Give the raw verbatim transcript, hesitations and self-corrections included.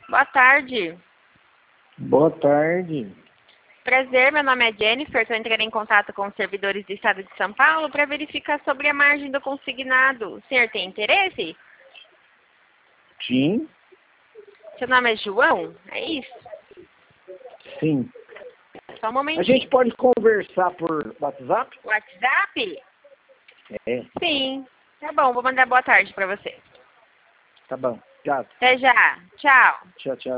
Boa tarde. Boa tarde. Prazer, meu nome é Jennifer. Estou entrando em contato com os servidores do Estado de São Paulo para verificar sobre a margem do consignado. O senhor tem interesse? Sim. Seu nome é João? É isso? Sim. Só um momentinho. A gente pode conversar por WhatsApp? WhatsApp? É. Sim. Tá bom, vou mandar boa tarde para você. Tá bom. Tchau. Até já. Tchau. Tchau, tchau.